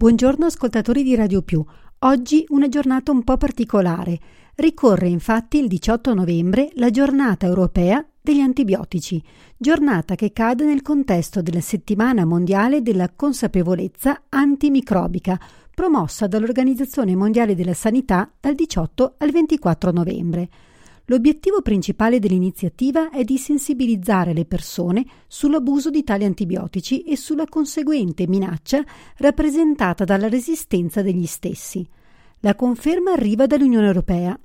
Buongiorno ascoltatori di Radio Più. Oggi una giornata un po' particolare. Ricorre infatti il 18 novembre la giornata europea degli antibiotici, giornata che cade nel contesto della Settimana Mondiale della Consapevolezza Antimicrobica, promossa dall'Organizzazione Mondiale della Sanità dal 18 al 24 novembre. L'obiettivo principale dell'iniziativa è di sensibilizzare le persone sull'abuso di tali antibiotici e sulla conseguente minaccia rappresentata dalla resistenza degli stessi. La conferma arriva dall'Unione Europea.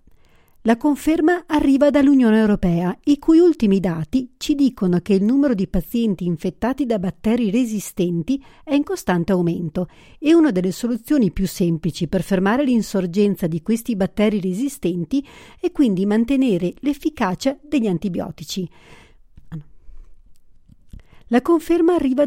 I cui ultimi dati ci dicono che il numero di pazienti infettati da batteri resistenti è in costante aumento e una delle soluzioni più semplici per fermare l'insorgenza di questi batteri resistenti è quindi mantenere l'efficacia degli antibiotici. La conferma arriva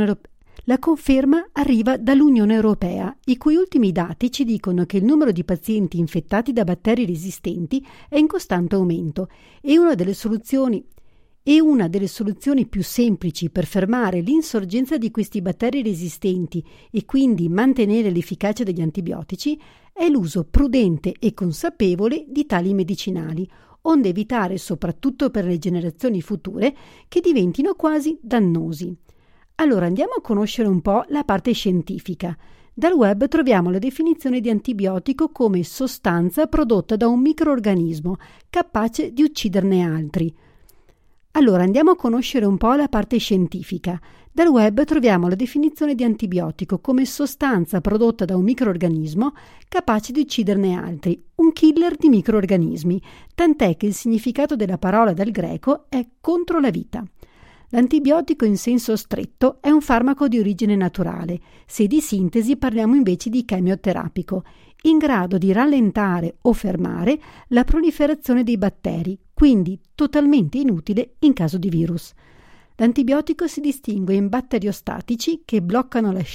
dall'Unione Europea, i cui ultimi dati ci dicono che il numero di pazienti infettati da batteri resistenti è in costante aumento e una delle soluzioni più semplici per fermare l'insorgenza di questi batteri resistenti e quindi mantenere l'efficacia degli antibiotici è l'uso prudente e consapevole di tali medicinali, onde evitare soprattutto per le generazioni future che diventino quasi dannosi. Allora andiamo a conoscere un po' la parte scientifica. Dal web troviamo la definizione di antibiotico come sostanza prodotta da un microrganismo capace di ucciderne altri. Allora andiamo a conoscere un po' la parte scientifica. Dal web troviamo la definizione di antibiotico come sostanza prodotta da un microrganismo capace di ucciderne altri, un killer di microrganismi, tant'è che il significato della parola dal greco è contro la vita. L'antibiotico in senso stretto è un farmaco di origine naturale, se di sintesi parliamo invece di chemioterapico, in grado di rallentare o fermare la proliferazione dei batteri, quindi totalmente inutile in caso di virus. L'antibiotico si distingue in batteriostatici che bloccano la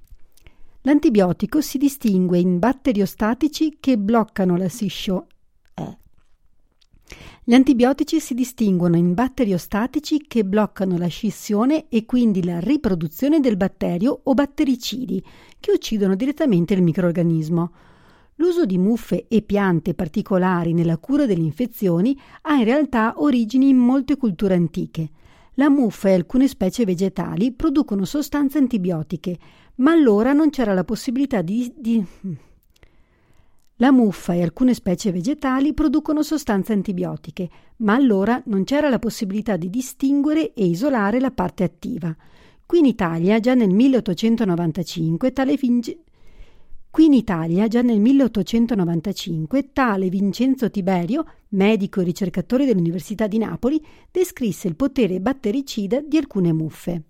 Gli antibiotici si distinguono in batteriostatici che bloccano la scissione e quindi la riproduzione del batterio o battericidi che uccidono direttamente il microrganismo. L'uso di muffe e piante particolari nella cura delle infezioni ha in realtà origini in molte culture antiche. La muffa e alcune specie vegetali producono sostanze antibiotiche, ma allora non c'era la possibilità La muffa e alcune specie vegetali producono sostanze antibiotiche, ma allora non c'era la possibilità di distinguere e isolare la parte attiva. Qui in Italia, già nel 1895, tale Vincenzo Tiberio, medico e ricercatore dell'Università di Napoli, descrisse il potere battericida di alcune muffe.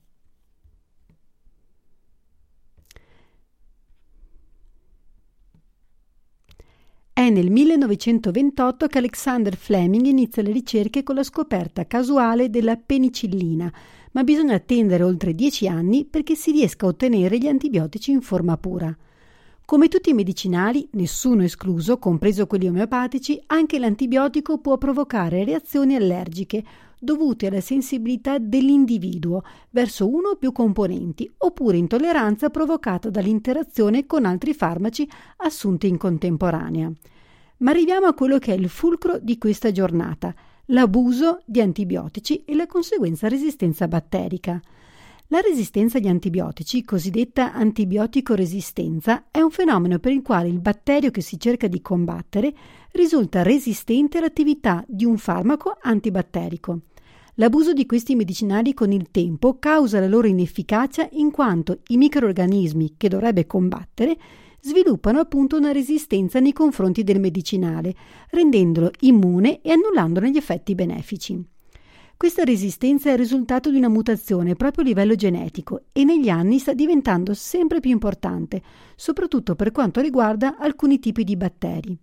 È nel 1928 che Alexander Fleming inizia le ricerche con la scoperta casuale della penicillina, ma bisogna attendere oltre 10 anni perché si riesca a ottenere gli antibiotici in forma pura. Come tutti i medicinali, nessuno escluso, compreso quelli omeopatici, anche l'antibiotico può provocare reazioni allergiche dovute alla sensibilità dell'individuo verso uno o più componenti, oppure intolleranza provocata dall'interazione con altri farmaci assunti in contemporanea. Ma arriviamo a quello che è il fulcro di questa giornata, l'abuso di antibiotici e la conseguenza resistenza batterica. La resistenza agli antibiotici, cosiddetta antibiotico-resistenza, è un fenomeno per il quale il batterio che si cerca di combattere risulta resistente all'attività di un farmaco antibatterico. L'abuso di questi medicinali con il tempo causa la loro inefficacia in quanto i microrganismi che dovrebbe combattere sviluppano appunto una resistenza nei confronti del medicinale, rendendolo immune e annullandone gli effetti benefici. Questa resistenza è il risultato di una mutazione proprio a livello genetico e negli anni sta diventando sempre più importante, soprattutto per quanto riguarda alcuni tipi di batteri.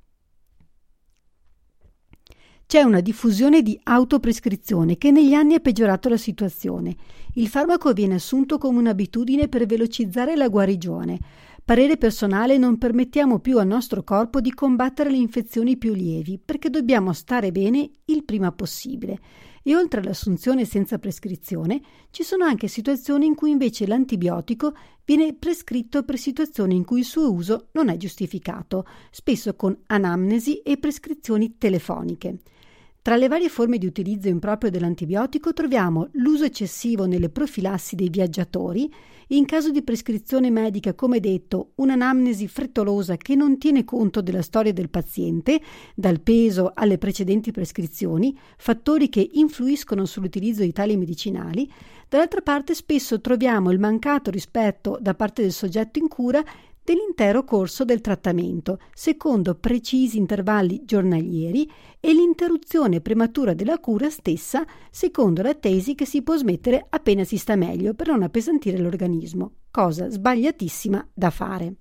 C'è una diffusione di autoprescrizione che negli anni ha peggiorato la situazione. Il farmaco viene assunto come un'abitudine per velocizzare la guarigione. Parere personale: non permettiamo più al nostro corpo di combattere le infezioni più lievi perché dobbiamo stare bene il prima possibile. E oltre all'assunzione senza prescrizione, ci sono anche situazioni in cui invece l'antibiotico viene prescritto per situazioni in cui il suo uso non è giustificato, spesso con anamnesi e prescrizioni telefoniche. Tra le varie forme di utilizzo improprio dell'antibiotico troviamo l'uso eccessivo nelle profilassi dei viaggiatori, in caso di prescrizione medica, come detto, un'anamnesi frettolosa che non tiene conto della storia del paziente, dal peso alle precedenti prescrizioni, fattori che influiscono sull'utilizzo di tali medicinali. Dall'altra parte spesso troviamo il mancato rispetto da parte del soggetto in cura dell'intero corso del trattamento, secondo precisi intervalli giornalieri, e l'interruzione prematura della cura stessa, secondo la tesi che si può smettere appena si sta meglio per non appesantire l'organismo, cosa sbagliatissima da fare.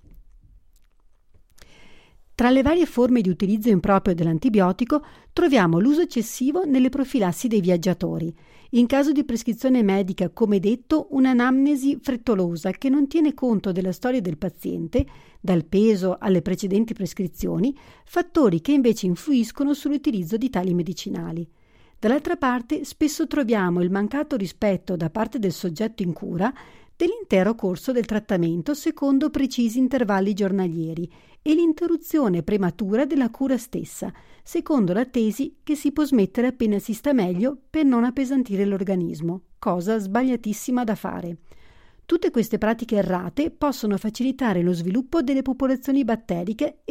Tra le varie forme di utilizzo improprio dell'antibiotico troviamo l'uso eccessivo nelle profilassi dei viaggiatori. In caso di prescrizione medica, come detto, un'anamnesi frettolosa che non tiene conto della storia del paziente, dal peso alle precedenti prescrizioni, fattori che invece influiscono sull'utilizzo di tali medicinali. Dall'altra parte, spesso troviamo il mancato rispetto da parte del soggetto in cura dell'intero corso del trattamento secondo precisi intervalli giornalieri e l'interruzione prematura della cura stessa, secondo la tesi che si può smettere appena si sta meglio per non appesantire l'organismo, cosa sbagliatissima da fare. Tutte queste pratiche errate possono facilitare lo sviluppo delle popolazioni batteriche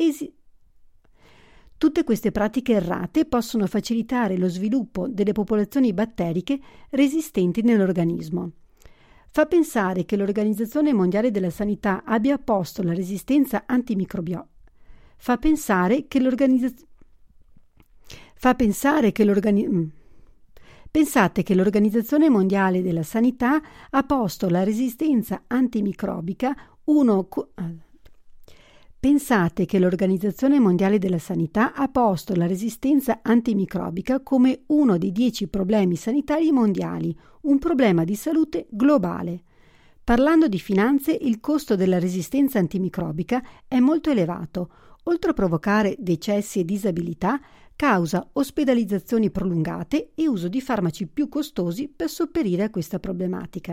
resistenti nell'organismo. Fa pensare che l'Organizzazione Mondiale della Sanità abbia posto la resistenza antimicrobica. Pensate che l'Organizzazione Mondiale della Sanità ha posto la resistenza antimicrobica come uno dei 10 problemi sanitari mondiali, un problema di salute globale. Parlando di finanze, il costo della resistenza antimicrobica è molto elevato. Oltre a provocare decessi e disabilità, causa ospedalizzazioni prolungate e uso di farmaci più costosi per sopperire a questa problematica.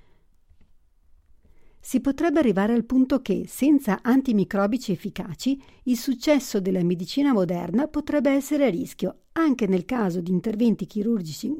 Si potrebbe arrivare al punto che, senza antimicrobici efficaci, il successo della medicina moderna potrebbe essere a rischio, anche nel caso di interventi chirurgici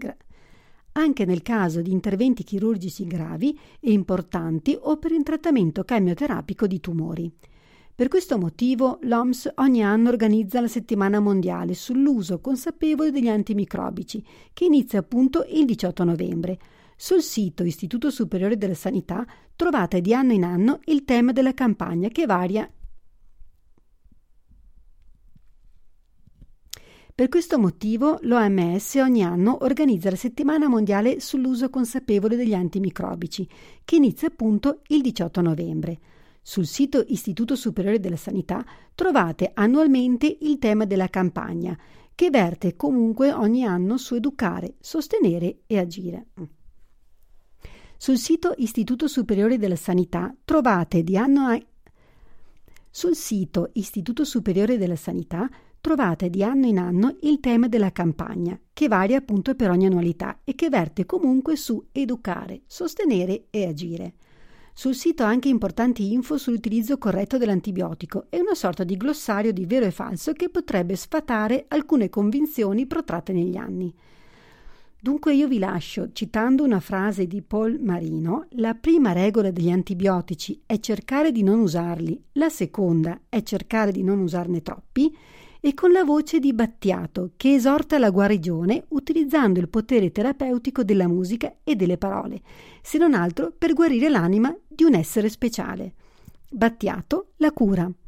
gravi e importanti o per il trattamento chemioterapico di tumori. Per questo motivo l'OMS ogni anno organizza la settimana mondiale sull'uso consapevole degli antimicrobici, che inizia appunto il 18 novembre. Sul sito Istituto Superiore della Sanità trovate di anno in anno il tema della campagna che varia. Per questo motivo l'OMS ogni anno organizza la settimana mondiale sull'uso consapevole degli antimicrobici, che inizia appunto il 18 novembre. Sul sito Istituto Superiore della Sanità trovate annualmente il tema della campagna, che verte comunque ogni anno su educare, sostenere e agire. Sul sito Istituto Superiore della Sanità trovate di anno in anno il tema della campagna, che varia appunto per ogni annualità e che verte comunque su educare, sostenere e agire. Sul sito anche importanti info sull'utilizzo corretto dell'antibiotico e una sorta di glossario di vero e falso che potrebbe sfatare alcune convinzioni protratte negli anni. Dunque io vi lascio citando una frase di Paul Marino: la prima regola degli antibiotici è cercare di non usarli, la seconda è cercare di non usarne troppi, e con la voce di Battiato che esorta alla guarigione utilizzando il potere terapeutico della musica e delle parole, se non altro per guarire l'anima di un essere speciale. Battiato, la cura.